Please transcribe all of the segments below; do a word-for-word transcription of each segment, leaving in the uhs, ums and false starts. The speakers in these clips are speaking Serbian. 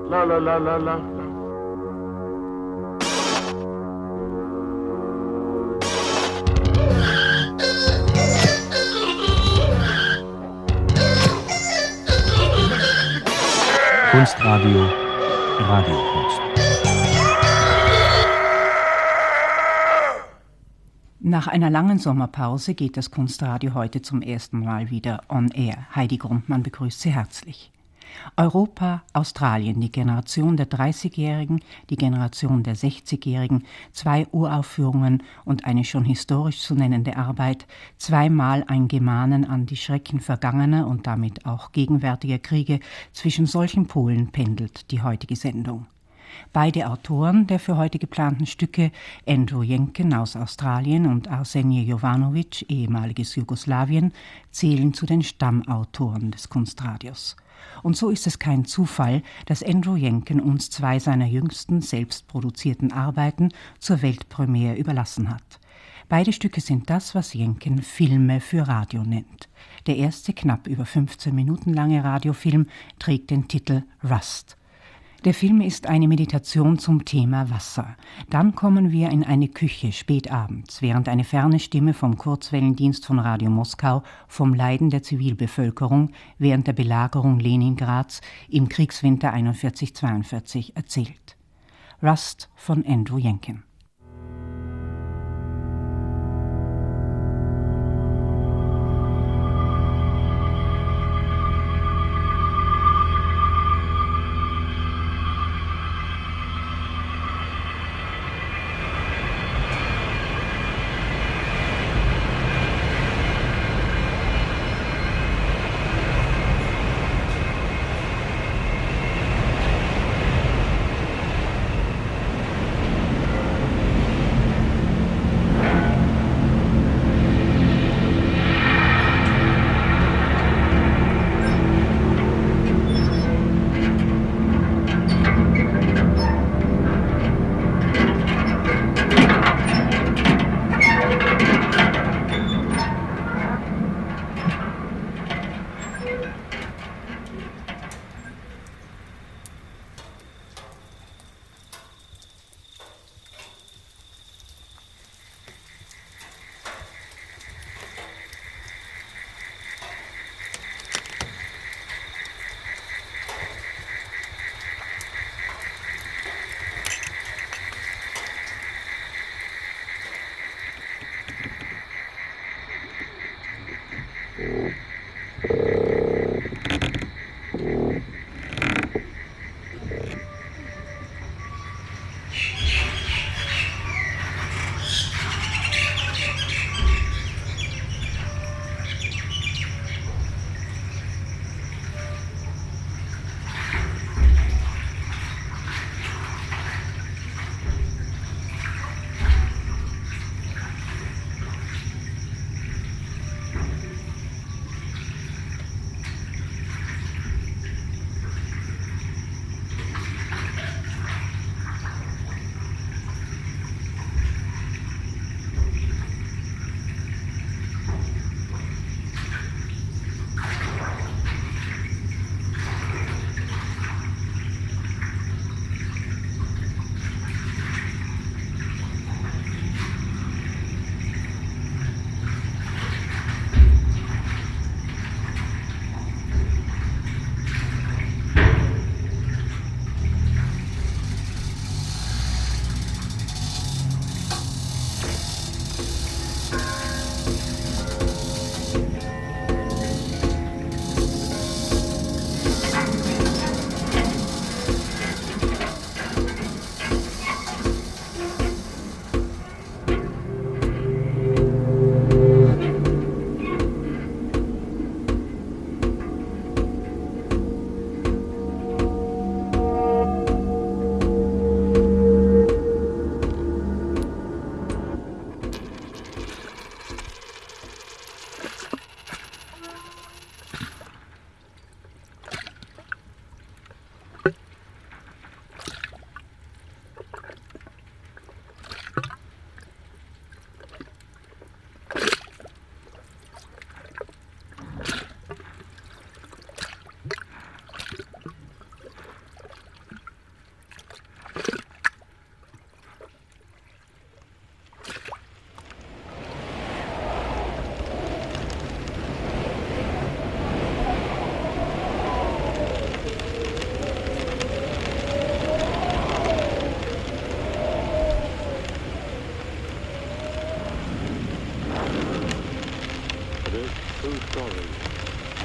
La la la la la. Kunstradio, Radiokunst. Nach einer langen Sommerpause geht das Kunstradio heute zum ersten Mal wieder on air. Heidi Grundmann begrüßt Sie herzlich. Europa, Australien, die Generation der dreißigjährigen, die Generation der sechzigjährigen, zwei Uraufführungen und eine schon historisch zu nennende Arbeit, zweimal ein Gemahnen an die Schrecken vergangener und damit auch gegenwärtiger Kriege, zwischen solchen Polen pendelt die heutige Sendung. Beide Autoren der für heute geplanten Stücke, Andrew Jenken aus Australien und Arsenie Jovanovic, ehemaliges Jugoslawien, zählen zu den Stammautoren des Kunstradios. Und so ist es kein Zufall, dass Andrew Jenken uns zwei seiner jüngsten selbstproduzierten Arbeiten zur Weltpremiere überlassen hat. Beide Stücke sind das, was Jenken Filme für Radio nennt. Der erste, knapp über fünfzehn Minuten lange Radiofilm, trägt den Titel Rust. Der Film ist eine Meditation zum Thema Wasser. Dann kommen wir in eine Küche spät abends, während eine ferne Stimme vom Kurzwellendienst von Radio Moskau vom Leiden der Zivilbevölkerung während der Belagerung Leningrads im Kriegswinter einundvierzig zweiundvierzig erzählt. Rust von Andrew Jenken.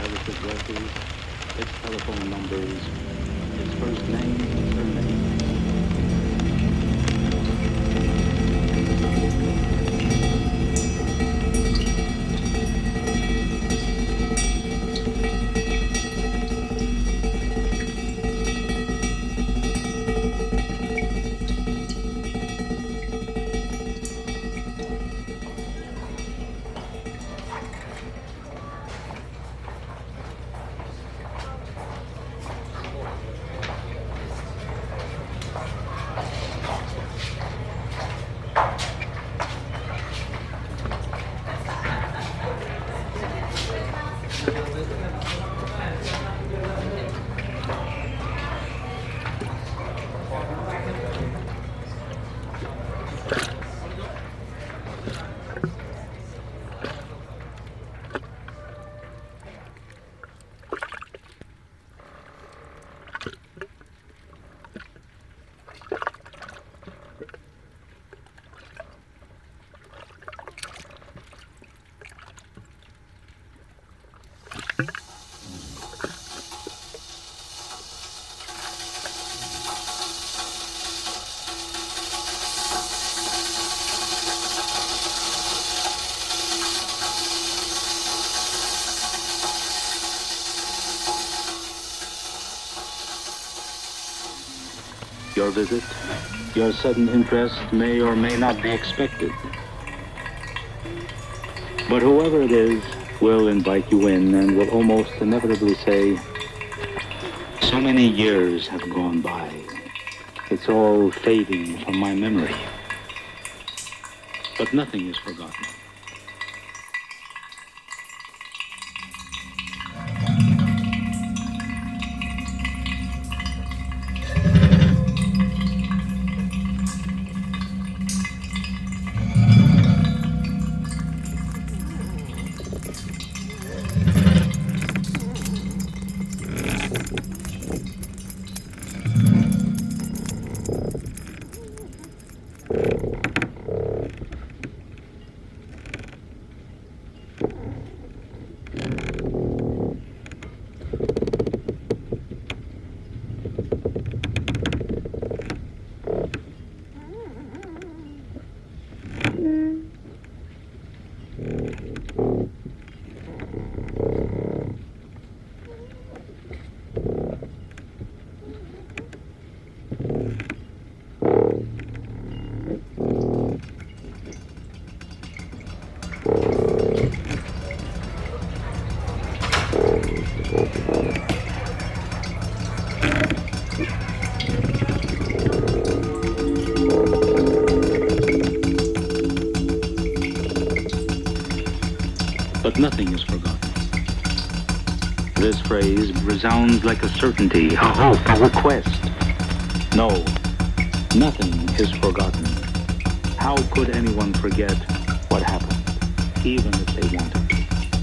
its addresses, its telephone numbers, its first name, its surname. Your visit, your sudden interest may or may not be expected. But whoever it is will invite you in and will almost inevitably say, so many years have gone by. It's all fading from my memory. But nothing is forgotten. But nothing is forgotten. This phrase resounds like a certainty, a hope, a request. No, nothing is forgotten. How could anyone forget what happened, even if they wanted to?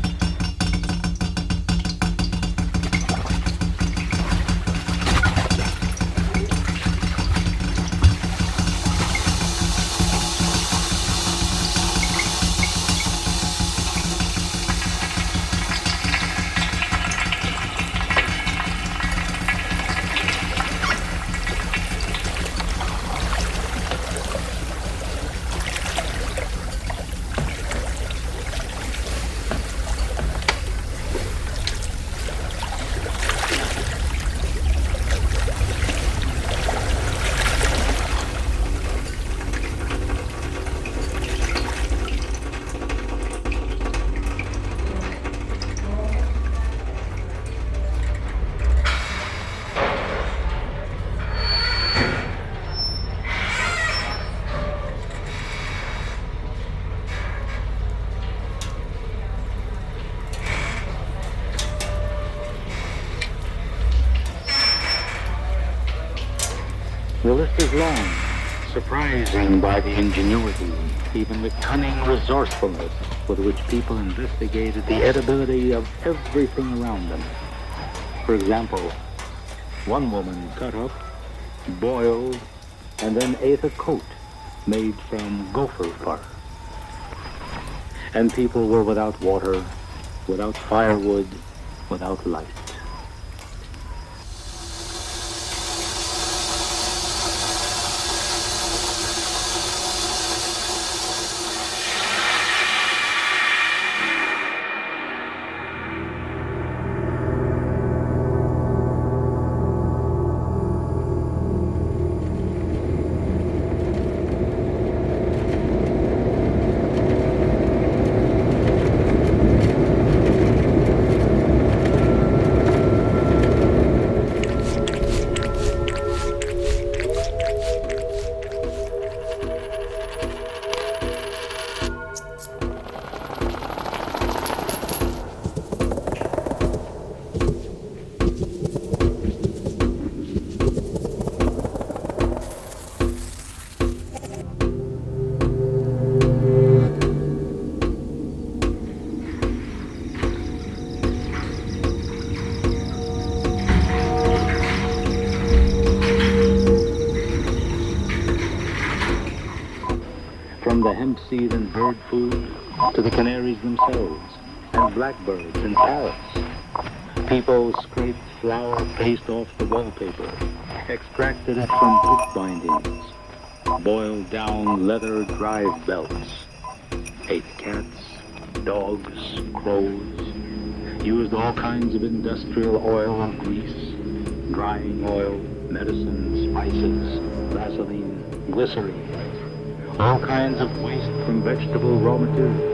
The list is long, surprising by the ingenuity, even the cunning resourcefulness with which people investigated the edibility of everything around them. For example, one woman cut up, boiled, and then ate a coat made from gopher fur. And people were without water, without firewood, without light. From the hemp seed and bird food to the canaries themselves and blackbirds in Paris. People scraped flour paste off the wallpaper, extracted it from book bindings, boiled down leather drive belts, ate cats, dogs, crows, used all kinds of industrial oil and grease, drying oil, medicine, spices, Vaseline, glycerine, all kinds of waste from vegetable raw material.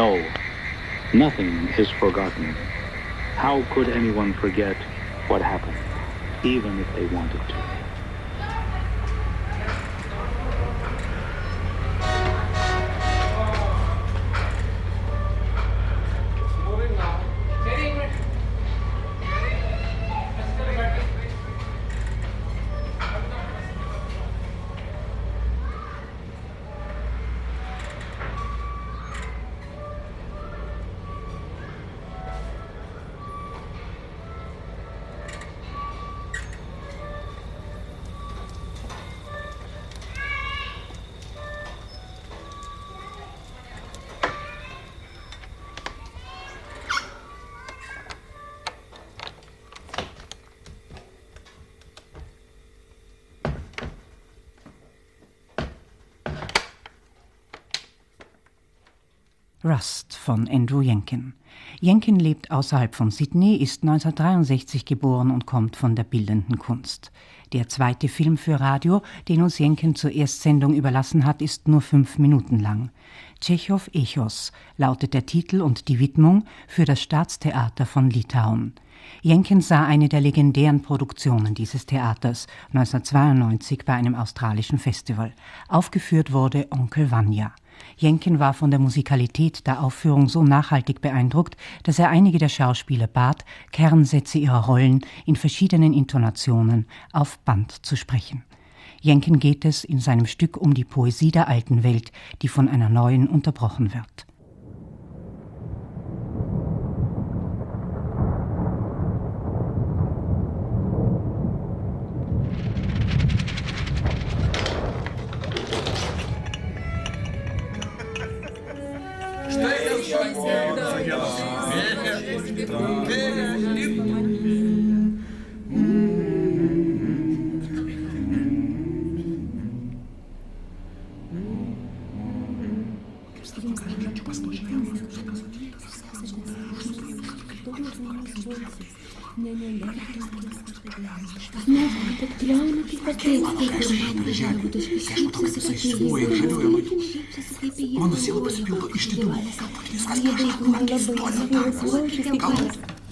No, nothing is forgotten. How could anyone forget what happened, even if they wanted to? Rust von Andrew Jenkin. Jenkin lebt außerhalb von Sydney, ist neunzehnhundertdreiundsechzig geboren und kommt von der bildenden Kunst. Der zweite Film für Radio, den uns Jenkin zur Erstsendung überlassen hat, ist nur fünf Minuten lang. Tschechow Echos lautet der Titel und die Widmung für das Staatstheater von Litauen. Jenkin sah eine der legendären Produktionen dieses Theaters neunzehnhundertzweiundneunzig bei einem australischen Festival. Aufgeführt wurde Onkel Vanya. Jenkin war von der Musikalität der Aufführung so nachhaltig beeindruckt, dass er einige der Schauspieler bat, Kernsätze ihrer Rollen in verschiedenen Intonationen auf Band zu sprechen. Jenkin geht es in seinem Stück um die Poesie der alten Welt, die von einer neuen unterbrochen wird. Mano siela pasipildo iš tikrųjų. Viskas kažką keistų. Gal...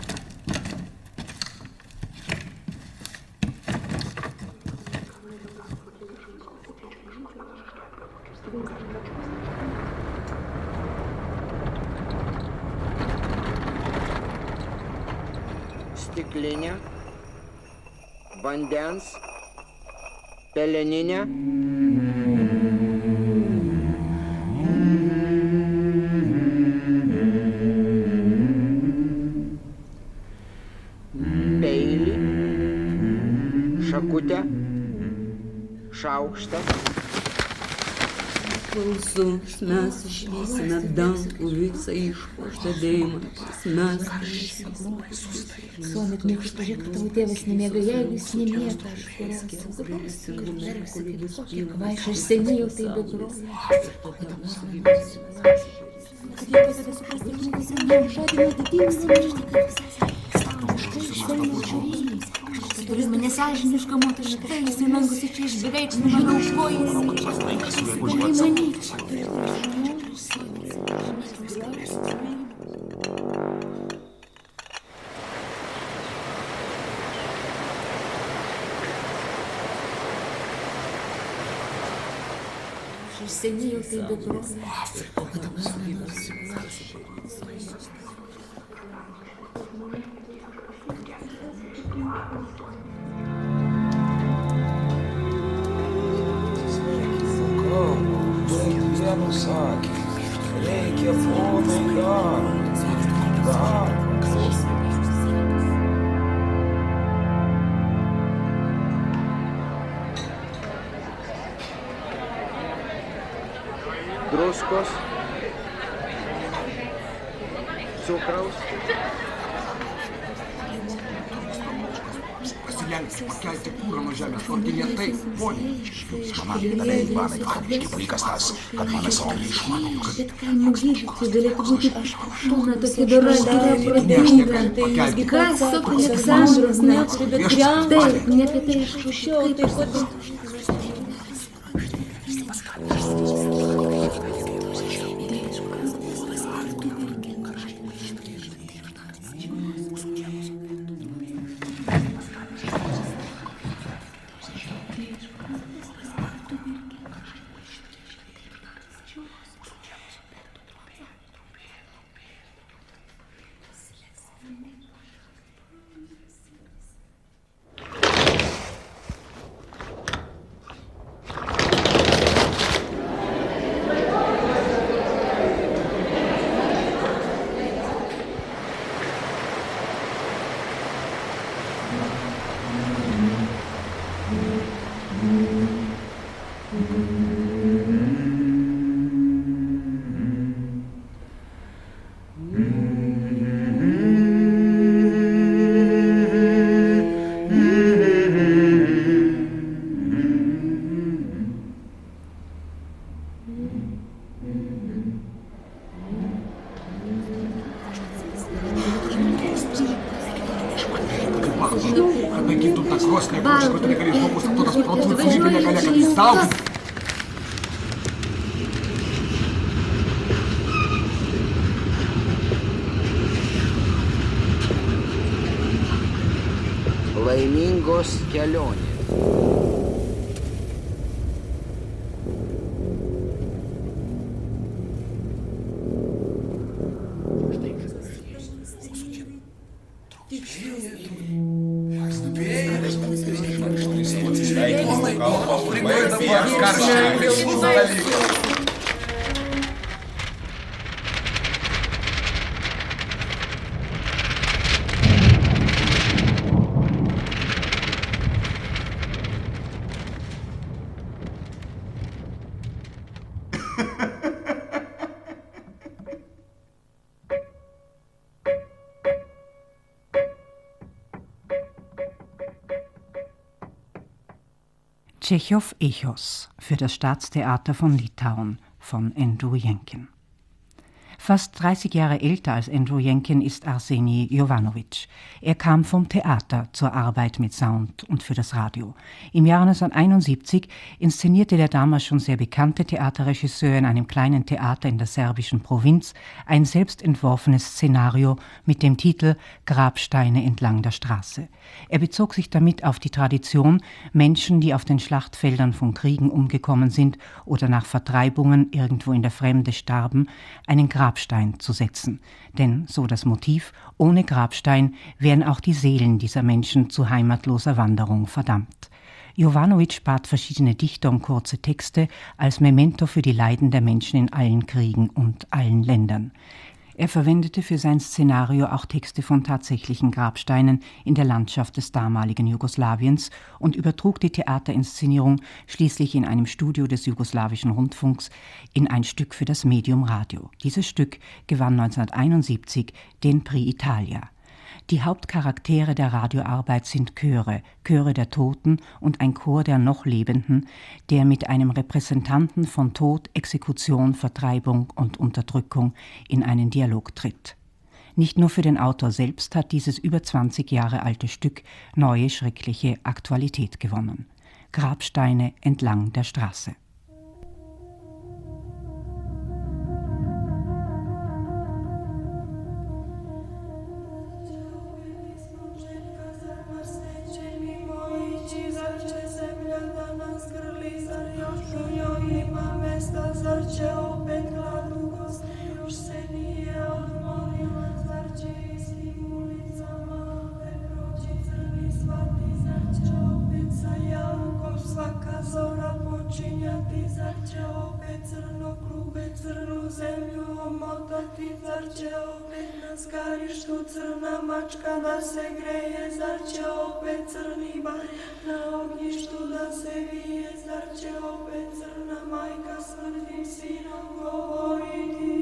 Stiklinė, vandens, peleninė. Peilį, šakutę, šaukštą. Balsu mes išvysime dangų visą išpuoštą deimantais. Mes Suomit mėgš, pažiūrėk, kad tavo tėvas nemiega, jeigu jis nemiega. Kvaiša, aš seniai jau tai begroju. Kad jie visada suprastų, kad jis nežadino didybės, turizmą nesažinišką moterį, štai jis įmengusi čia iš beveik mano užkojais. Gali manyti. Aš seniai jau tai begroju. Vienu sakiniu, reikia ponai dar, dar. Druskos, cukraus. Pasilenkti, pakelti kūrą nuo žemės, argi ne taip, ponė. Mama, tada Ivanai, faktiškai puikas tas, kad mano savo neišmano. Bet kaimo gydytojai galėtų būti šūna tokia dora, gera protinga. Tai kas tokia Aleksandros neturi, bet kuriam taip, ne apie tai iškušiau, tai kodėl. Ходаки тут так розкрив, що ти не кажеш, фокус, а то спротив фізики на коляка. Став! Laimingos kelionės. Tschechow Echos für das Staatstheater von Litauen von Andrew Jenkin. Fast dreißig Jahre älter als Andrew Jenkin ist Arseni Jovanovic. Er kam vom Theater zur Arbeit mit Sound und für das Radio. Im Jahr neunzehnhunderteinundsiebzig inszenierte der damals schon sehr bekannte Theaterregisseur in einem kleinen Theater in der serbischen Provinz ein selbst entworfenes Szenario mit dem Titel Grabsteine entlang der Straße. Er bezog sich damit auf die Tradition, Menschen, die auf den Schlachtfeldern von Kriegen umgekommen sind oder nach Vertreibungen irgendwo in der Fremde starben, einen Grabstein zu setzen. Denn, so das Motiv, ohne Grabstein wären auch die Seelen dieser Menschen zu heimatloser Wanderung verdammt. Jovanovic bat verschiedene Dichter um kurze Texte als Memento für die Leiden der Menschen in allen Kriegen und allen Ländern. Er verwendete für sein Szenario auch Texte von tatsächlichen Grabsteinen in der Landschaft des damaligen Jugoslawiens und übertrug die Theaterinszenierung schließlich in einem Studio des jugoslawischen Rundfunks in ein Stück für das Medium Radio. Dieses Stück gewann neunzehnhunderteinundsiebzig den Prix Italia. Die Hauptcharaktere der Radioarbeit sind Chöre, Chöre der Toten und ein Chor der noch Lebenden, der mit einem Repräsentanten von Tod, Exekution, Vertreibung und Unterdrückung in einen Dialog tritt. Nicht nur für den Autor selbst hat dieses über zwanzig Jahre alte Stück neue schreckliche Aktualität gewonnen. Grabsteine entlang der Straße. Svaka zora počinjati, zar će opet crno klube, crnu zemlju omotati, zar će opet na skarištu crna mačka da se greje, zar će opet crni bar na ognjištu da se vije, zar će opet crna majka s mrtvim sinom govoriti.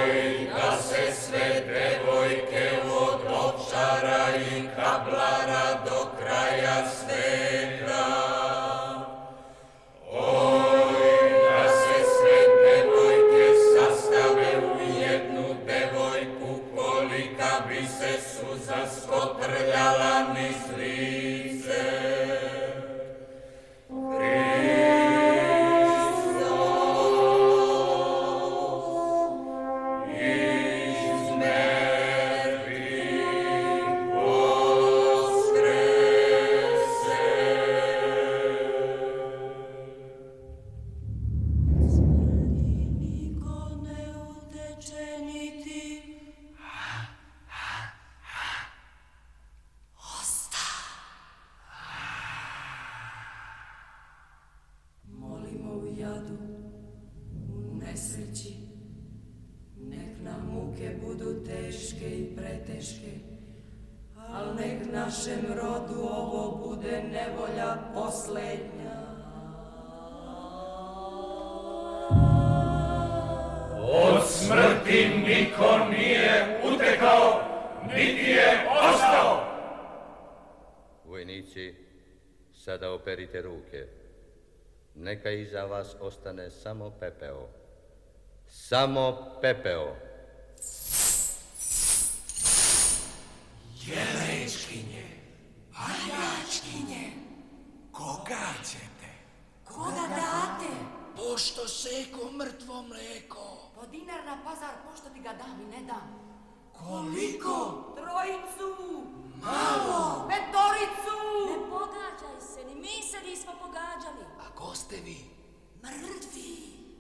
Devojke od ovčara i kablara našem rodu ovo bude nevolja poslednja. Od smrti niko nije utekao, niti je ostao. Vojnici, sada operite ruke. Neka iza vas ostane samo pepeo. Samo pepeo. Jelečkinje, aljačkinje, koga ćete? Koga date? Pošto seko mrtvo mleko. Po dinar na pazar, pošto ti ga dam i ne dam. Koliko? Trojicu! Malo! Petoricu! Ne pogađaj se, ni mi se nismo pogađali. A ko ste vi? Mrtvi!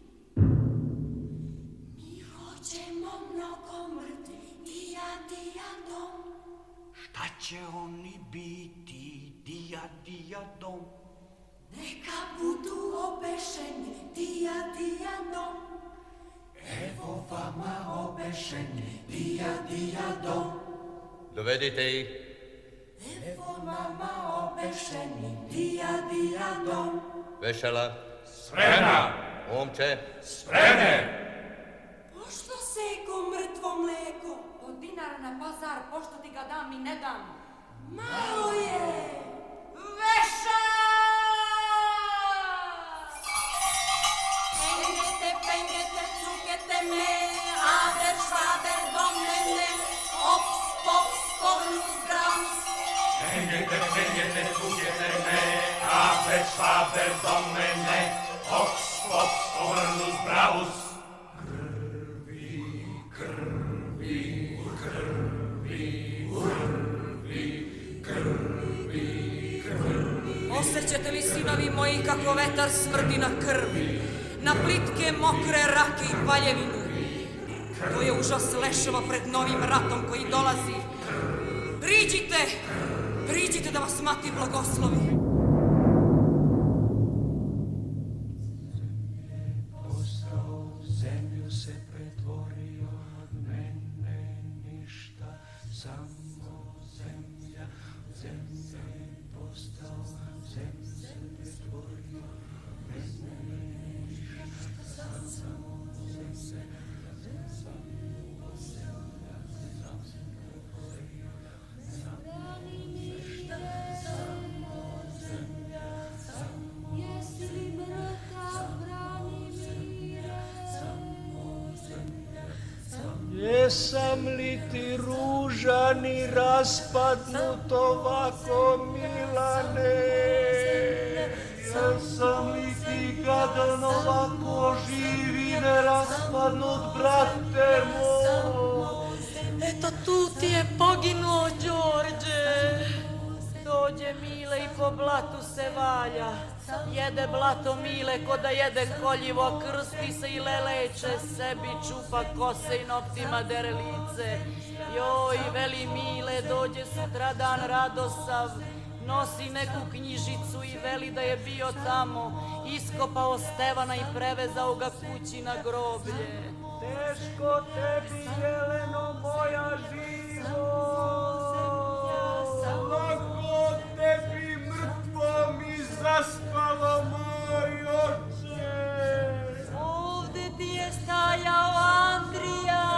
Mi hoćemo mnogo mrtvi, dija, dija, dom. Šta će oni biti, dija, dija, dom? Neka budu obešeni, dija, dija, dom. Evo vama obešeni, dija, dija, dom. Dovedite ih. Evo nama obešeni, dija, dija, dom. Vešala. Spremna! Momče. Spremne! Pošto seko mrtvo mleko? Po dinar na pazar, pošto ti ga dam i ne dam. Malo je! Veša! Pengete, pengete, cukete me, aber švaber do mene, ops, pops, kornus, grams. Pengete, pengete, cukete me, aber švaber do mene, ops, pops, kornus, bravus. Krvi, krvi, krvi, krvi, krvi, krvi. Osjećate li, sinovi moji, kako vetar smrdi na krvi, na plitke, mokre rake i paljevinu? To je užas leševa pred novim ratom koji dolazi. Priđite, priđite da vas mati blagoslovi. Zemlju se pretvorio, od mene ništa, samo zemlja, zemlja je postao, zemlju se pretvorio, od mene ništa, samo zemlja, jesam li ti ružan i raspadnut ovako, Milane? Jesam li ti gadan ovako živ i neraspadnut, brate moj? Eto tu ti je poginuo Đorđe. Dođe Mile i po blatu se valja. Jede blato Mile ko da jede koljivo, krsti se i leleče sebi, čupa kose i noktima dere lice. Joj, veli Mile, dođe sutradan radosav, nosi neku knjižicu i veli da je bio tamo, iskopao Stevana i prevezao ga kući na groblje. Teško tebi, Jeleno moja živo, lako tebi mrtvo mi zaspalo, moj oče. Ovde ti je stajao Andrija.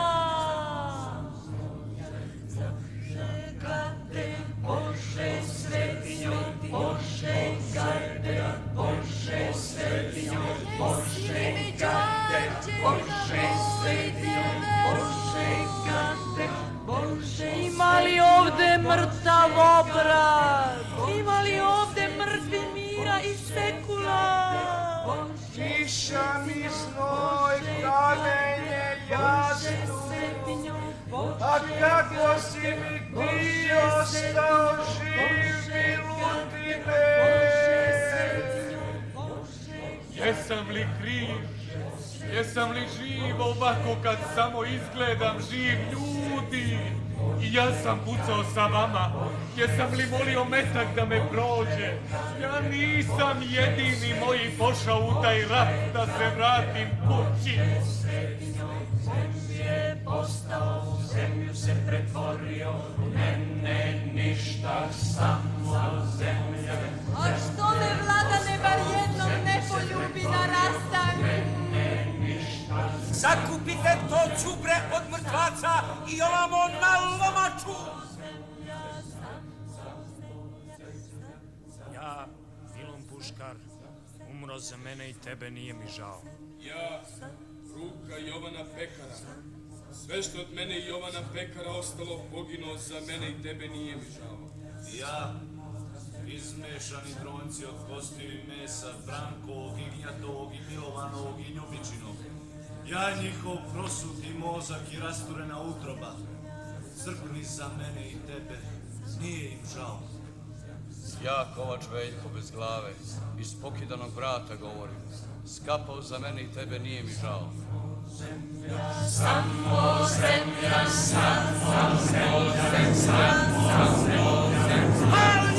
Gade, Bože svetinjo, Bože gade, Bože svetinjo, Bože gade, Bože svetinjo, Bože gade, Bože. Ima li ovde mrtav obrat? Ima li ovde mrtvi Mira i Sekula? Kiša mi znoj, kamenje jasno, a kako si mi ti ostao živ, Milutine? Jesam li kriv? Jesam li živ ovako kad samo izgledam živ, ljudi? I ja sam pucao sa vama. Jesam li molio metak da me prođe? Ja nisam jedini, moji pošao u taj rat da se vratim kući. Zemlju je postao, zemlju se pretvorio, mene ništa, samo zemlja. A što me, vladane, bar jednom ne poljubi na rastanju? Zakupite to đubre od mrtvaca i ovamo na lomaču! Ja, Milon Puškar, umro za mene i tebe, nije mi žao. Ja, ruka Jovana Pekara. Sve što od mene i Jovana Pekara ostalo poginuo za mene i tebe, nije mi žao. Ja, izmešani tronci od kostiju i mesa, Brankovog, Ignjatovog i Milovanovog i Ljubičinog. Ja, njihov prosuti mozak i rasturena utroba. Crkni za mene i tebe, nije im žao. Ja, Kovač Veljko bez glave, iz pokidanog vrata govorim. Skapao za mene i tebe, nije mi žao. Samo zemlja, samo zemlja, samo zemlja.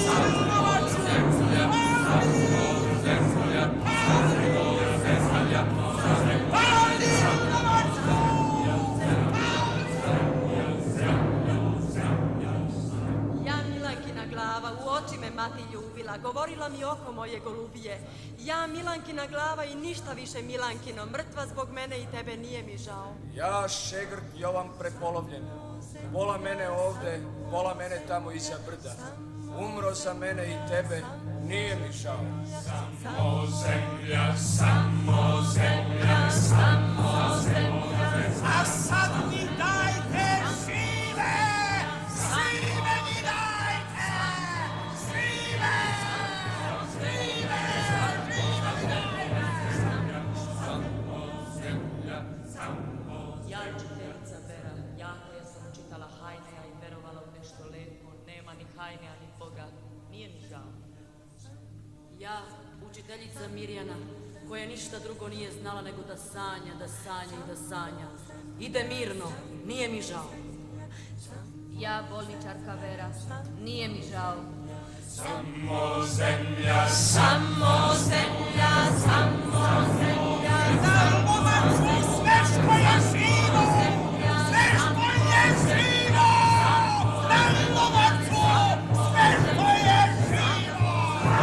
Mati ljubila, govorila mi oko moje golubije. Ja, Milankina glava i ništa više Milankino, mrtva zbog mene i tebe, nije mi žao. Ja, šegrt Jovan prepolovljen, pola mene ovde, pola mene tamo iza brda. Umro za mene i tebe, nije mi žao. Samo zemlja, samo zemlja, samo zemlja. A sad mi dajte žive! Žive mi dajte! Žive! Žive! Žive mi dajte! Samo zemlja, samo Ja, učiteljica Vera, ja koja sam čitala Hajneja i verovala u nešto lepo, nema ni Hajneja ni Boga, nije mi žao. Ja, učiteljica Mirjana, koja ništa drugo nije znala nego da sanja, da sanja i da sanja. Ide mirno, nije mi žao. Ja, bolničarka Vera, nije mi žao. Samo zemlja, samo zemlja, samo zemlja. Na lomaču sve što je živo! Sve što je živo! Na lomaču sve što je živo!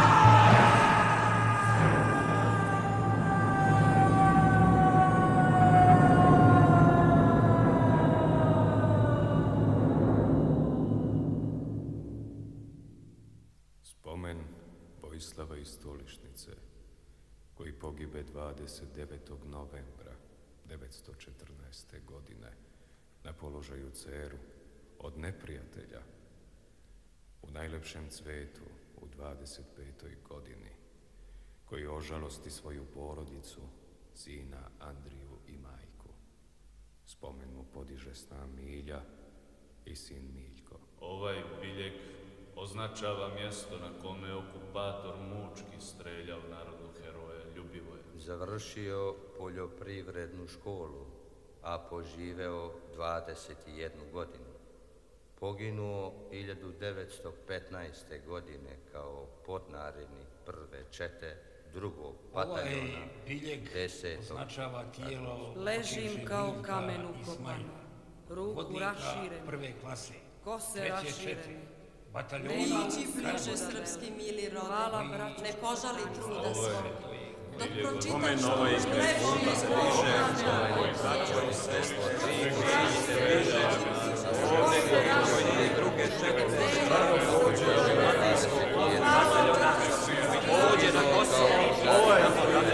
Spomen Vojislava iz Stolišnice, koji pogibe dvadeset devetog novembra devetsto četrnaeste. godine na položaju Ceru od neprijatelja u najlepšem cvetu u dvadeset petoj godini, koji ožalosti svoju porodicu, sina Andriju i majku. Spomen mu podiže sna Milja i sin Miljko. Ovaj biljeg označava mjesto na kome je okupator mučki streljao narodnog heroja Ljubivoja. Završio poljoprivrednu školu, a poživeo dvadeset jednu godinu. Poginuo hiljadu devetsto petnaeste. godine kao podnarednik prve čete drugog bataljona desetog. Označava tijelo Ležim kao kamen ukopan, ruku raširenu, prve klase, kose raširene. bataljona. Priđi bliže srpski mili rode, ne požali truda svog. Dok pročitaš Nova ispred puta se diže, ovoj braćoj sredstvo tri kućice veže, ovdje koji i druge čekaju, stvarno pođe od Matijskog bataljona, pođe na Kosovo, ovo je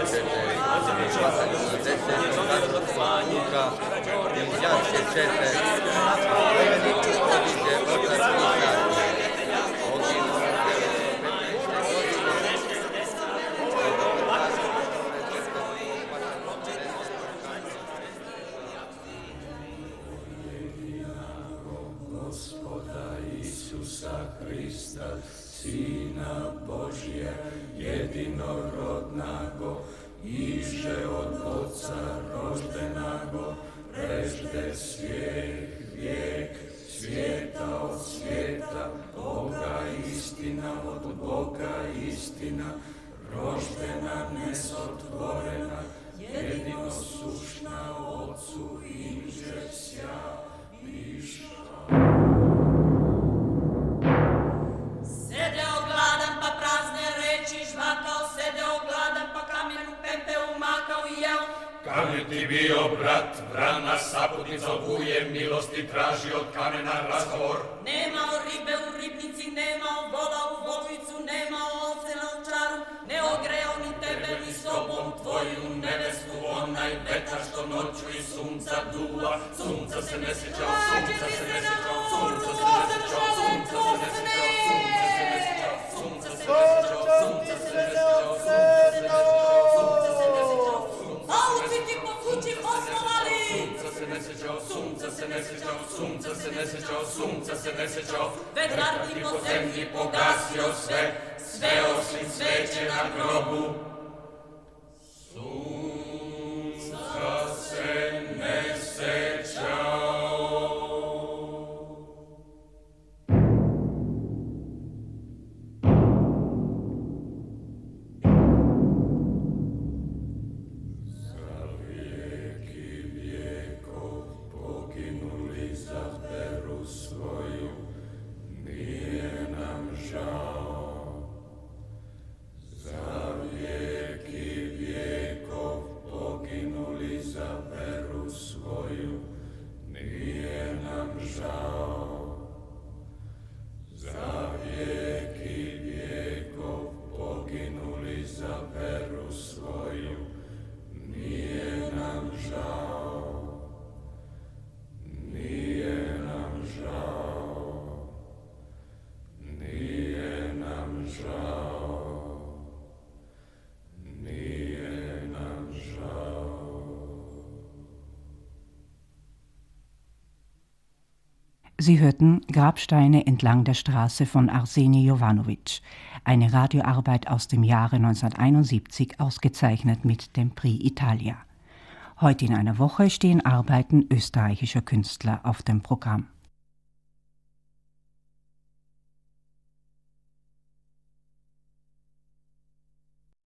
Luka, Jače čete, Levenik podiže od Sarpika, Gospoda Isusa Hrista, Sina Božje, jedinorodnago, iže od Oca roždenago, prežde svijeh, vijek, svijeta od svijeta, Boga istina od Boga istina, roždena nesotvorena, jedino sušna Otcu inže sja, piša. Da li ti bio brat, vrana, saputnica od vuje, milosti traži od kamena razgovor? Nemao ribe u ribnici, nemao vola u volicu, nemao ovce na ovčaru, ne ogreo ni tebe ni sobom tvoju nevestu, onaj vetar što noću i sunca duva, sunca se ne sjećao, sunca se ne sjećao, sunca se ne sjećao, sunca se ne sjećao, sunca se ne sjećao, sunca se ne sjećao, sunca se ne sjećao, sunca se ne sjećao, pauci ti po kući poslovali! Sunca se ne sjećao, sunca se ne sjećao, sunca se ne sjećao, sunca se ne sjećao, vetar ti po zemlji pogasio sve, sve osim sveće na grobu. Sunca se ne sjećao. Sie hörten Grabsteine entlang der Straße von Arseni Jovanovic, eine Radioarbeit aus dem Jahre neunzehnhunderteinundsiebzig, ausgezeichnet mit dem Prix Italia. Heute in einer Woche stehen Arbeiten österreichischer Künstler auf dem Programm.